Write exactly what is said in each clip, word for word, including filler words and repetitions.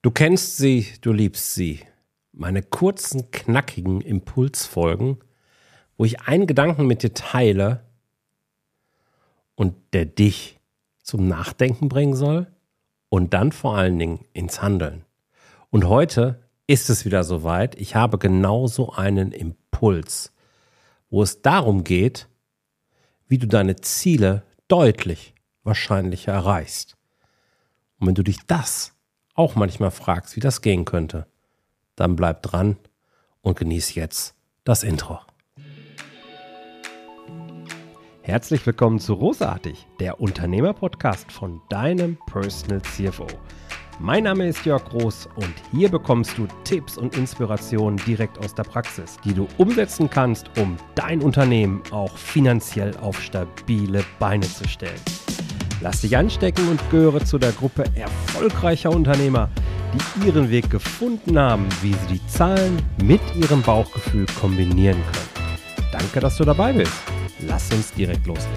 Du kennst sie, du liebst sie. Meine kurzen, knackigen Impulsfolgen, wo ich einen Gedanken mit dir teile und der dich zum Nachdenken bringen soll und dann vor allen Dingen ins Handeln. Und heute ist es wieder soweit. Ich habe genauso einen Impuls, wo es darum geht, wie du deine Ziele deutlich wahrscheinlicher erreichst. Und wenn du dich das auch manchmal fragst, wie das gehen könnte, dann bleib dran und genieß jetzt das Intro. Herzlich willkommen zu Rosartig, der Unternehmer-Podcast von deinem Personal C F O. Mein Name ist Jörg Groß und hier bekommst du Tipps und Inspirationen direkt aus der Praxis, die du umsetzen kannst, um dein Unternehmen auch finanziell auf stabile Beine zu stellen. Lass dich anstecken und gehöre zu der Gruppe erfolgreicher Unternehmer, die ihren Weg gefunden haben, wie sie die Zahlen mit ihrem Bauchgefühl kombinieren können. Danke, dass du dabei bist. Lass uns direkt loslegen.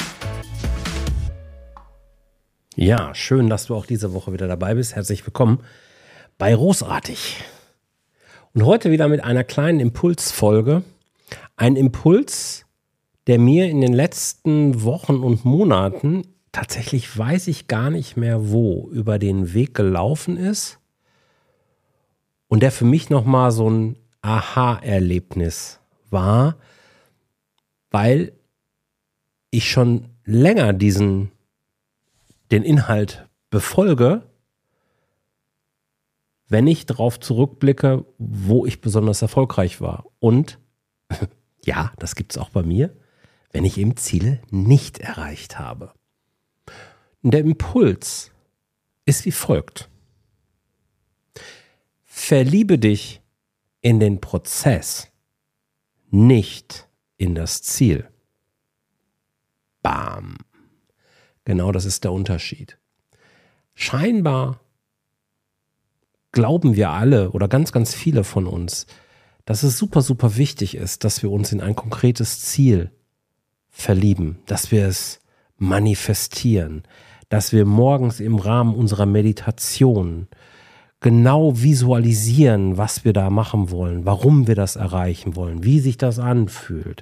Ja, schön, dass du auch diese Woche wieder dabei bist. Herzlich willkommen bei Rosartig. Und heute wieder mit einer kleinen Impulsfolge. Ein Impuls, der mir in den letzten Wochen und Monaten, tatsächlich weiß ich gar nicht mehr wo, über den Weg gelaufen ist und der für mich nochmal so ein Aha-Erlebnis war, weil ich schon länger diesen, den Inhalt befolge, wenn ich darauf zurückblicke, wo ich besonders erfolgreich war. Und, ja, das gibt es auch bei mir, wenn ich eben Ziele nicht erreicht habe. Der Impuls ist wie folgt. Verliebe dich in den Prozess, nicht in das Ziel. Bam. Genau das ist der Unterschied. Scheinbar glauben wir alle oder ganz, ganz viele von uns, dass es super, super wichtig ist, dass wir uns in ein konkretes Ziel verlieben, dass wir es manifestieren, dass wir morgens im Rahmen unserer Meditation genau visualisieren, was wir da machen wollen, warum wir das erreichen wollen, wie sich das anfühlt.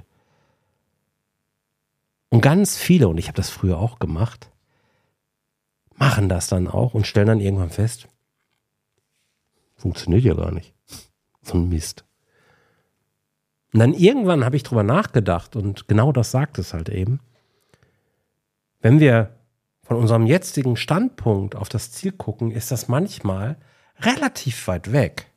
Und ganz viele, und ich habe das früher auch gemacht, machen das dann auch und stellen dann irgendwann fest, funktioniert ja gar nicht. So ein Mist. Und dann irgendwann habe ich drüber nachgedacht und genau das sagt es halt eben. Wenn wir von unserem jetzigen Standpunkt auf das Ziel gucken, ist das manchmal relativ weit weg.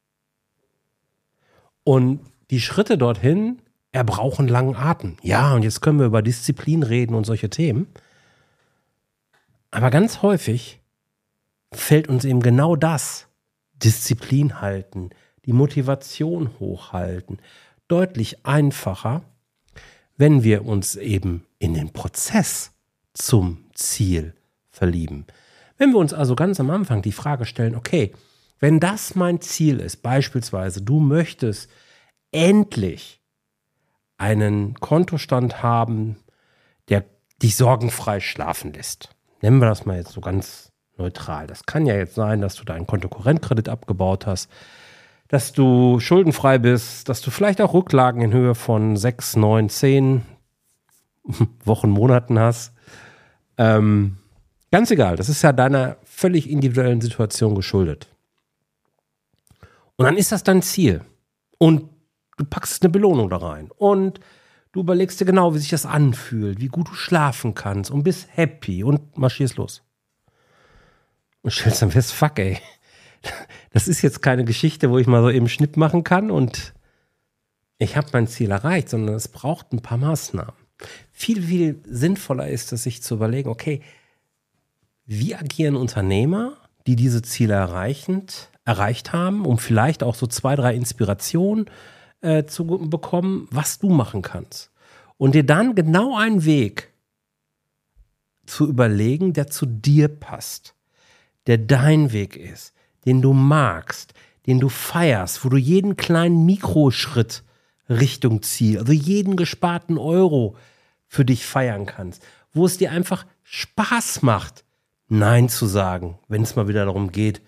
Und die Schritte dorthin erbrauchen langen Atem. Ja, und jetzt können wir über Disziplin reden und solche Themen. Aber ganz häufig fällt uns eben genau das, Disziplin halten, die Motivation hochhalten, deutlich einfacher, wenn wir uns eben in den Prozess zum Ziel verlieben. Wenn wir uns also ganz am Anfang die Frage stellen, okay, wenn das mein Ziel ist, beispielsweise du möchtest endlich einen Kontostand haben, der dich sorgenfrei schlafen lässt. Nennen wir das mal jetzt so ganz neutral. Das kann ja jetzt sein, dass du deinen Kontokorrentkredit abgebaut hast, dass du schuldenfrei bist, dass du vielleicht auch Rücklagen in Höhe von sechs, neun, zehn Wochen, Monaten hast. Ähm, ganz egal, das ist ja deiner völlig individuellen Situation geschuldet. Und dann ist das dein Ziel. Und du packst eine Belohnung da rein. Und du überlegst dir genau, wie sich das anfühlt, wie gut du schlafen kannst und bist happy und marschierst los. Und stellst dann fest, fuck ey, das ist jetzt keine Geschichte, wo ich mal so eben Schnipp machen kann und ich habe mein Ziel erreicht, sondern es braucht ein paar Maßnahmen. Viel, viel sinnvoller ist es, sich zu überlegen, okay, wie agieren Unternehmer, die diese Ziele erreichend, erreicht haben, um vielleicht auch so zwei, drei Inspirationen äh, zu bekommen, was du machen kannst. Und dir dann genau einen Weg zu überlegen, der zu dir passt, der dein Weg ist, den du magst, den du feierst, wo du jeden kleinen Mikroschritt Richtung Ziel, also jeden gesparten Euro für dich feiern kannst, wo es dir einfach Spaß macht, Nein zu sagen, wenn es mal wieder darum geht,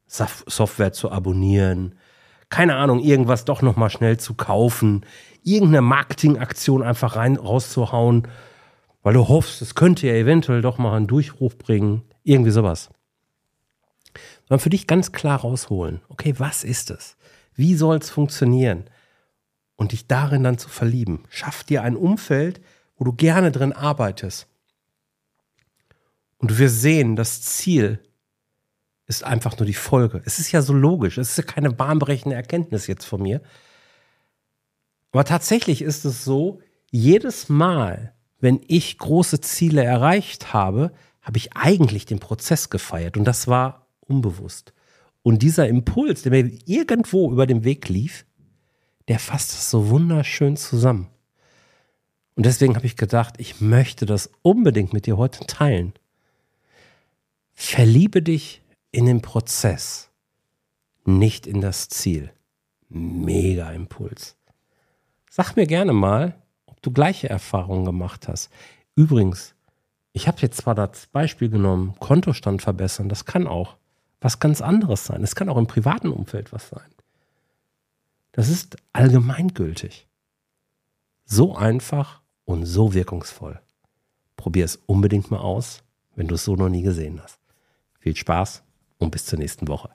Software zu abonnieren, keine Ahnung, irgendwas doch nochmal schnell zu kaufen, irgendeine Marketingaktion einfach rein rauszuhauen, weil du hoffst, es könnte ja eventuell doch mal einen Durchbruch bringen, irgendwie sowas. Sondern für dich ganz klar rausholen, okay, was ist es? Wie soll es funktionieren? Und dich darin dann zu verlieben. Schaff dir ein Umfeld, wo du gerne drin arbeitest. Und du wirst sehen, das Ziel ist einfach nur die Folge. Es ist ja so logisch. Es ist ja keine bahnbrechende Erkenntnis jetzt von mir. Aber tatsächlich ist es so, jedes Mal, wenn ich große Ziele erreicht habe, habe ich eigentlich den Prozess gefeiert. Und das war unbewusst. Und dieser Impuls, der mir irgendwo über den Weg lief, der fasst es so wunderschön zusammen. Und deswegen habe ich gedacht, ich möchte das unbedingt mit dir heute teilen. Verliebe dich in den Prozess, nicht in das Ziel. Mega Impuls. Sag mir gerne mal, ob du gleiche Erfahrungen gemacht hast. Übrigens, ich habe jetzt zwar das Beispiel genommen, Kontostand verbessern, das kann auch was ganz anderes sein. Es kann auch im privaten Umfeld was sein. Das ist allgemeingültig. So einfach und so wirkungsvoll. Probier es unbedingt mal aus, wenn du es so noch nie gesehen hast. Viel Spaß und bis zur nächsten Woche.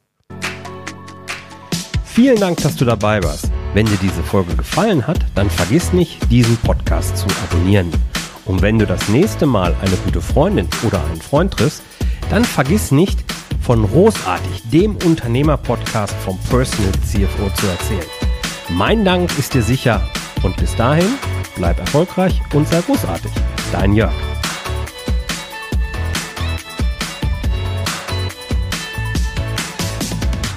Vielen Dank, dass du dabei warst. Wenn dir diese Folge gefallen hat, dann vergiss nicht, diesen Podcast zu abonnieren. Und wenn du das nächste Mal eine gute Freundin oder einen Freund triffst, dann vergiss nicht, von Großartig, dem Unternehmer-Podcast vom Personal C F O zu erzählen. Mein Dank ist dir sicher und bis dahin, bleib erfolgreich und sei großartig. Dein Jörg.